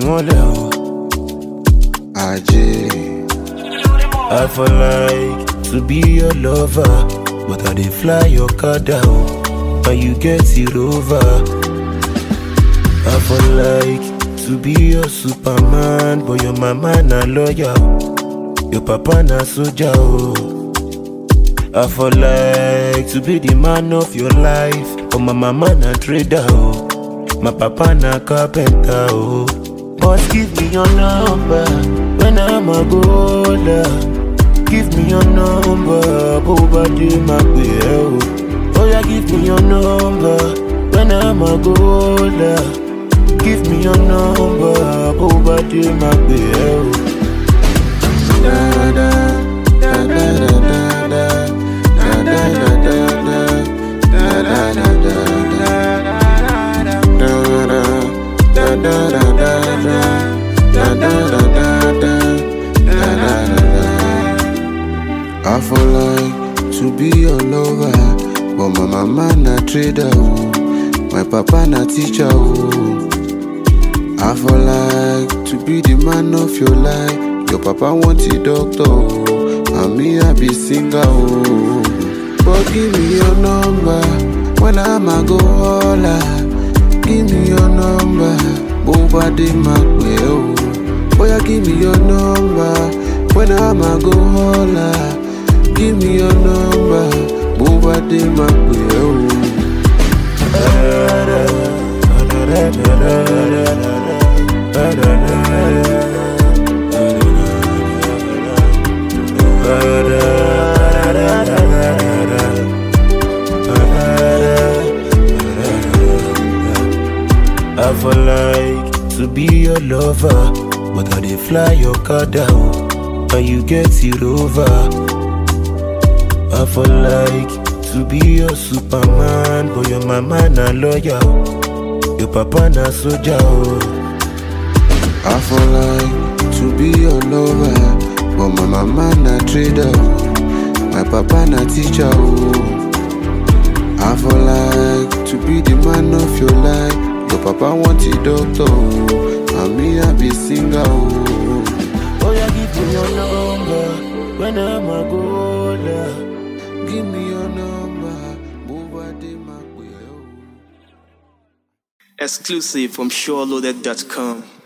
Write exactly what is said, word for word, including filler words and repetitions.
mọ́lẹ̀ o. Ajé. I for like to be your lover, but I dey fly your car down, and you get it over. I for like to be your Superman, but your mama na lawyer, your papa na soldier o. I for like to be the man of your life, but my mama na trader o, my papa na carpenter o. But give me your number when I'm a golder. Give me your number, Bobade Magbeo. Oh yeah, give me your number when I'm a golder. Give me your number, Bobade Magbeo. Da da da da da da da da da da da da da da. I for like to be your lover, but my mama na trader o, my papa na teacher o. I for like to be the man of your life, your papa want a doctor o, and me I be singer o. But give me your number when I'm a go holla. Give me your number, Bobade Magbeo. Oh yeah, give me your number when I'm a go holla. Give me your number, Bobade Magbeo. I for like to be your lover, but I dey fly your car down, and you get it over. I for like to be your Superman, but your mama na lawyer, your papa na soldier o. I for like to be your lover, but my mama na trader, my papa na teacher o. I for like to be the man of your life, your papa want a doctor o, and me I be singer o. Oh yeah, give me your number when I'm a golder. Give me your number, Bobade Magbeo. Exclusive from SureLoaded dot com.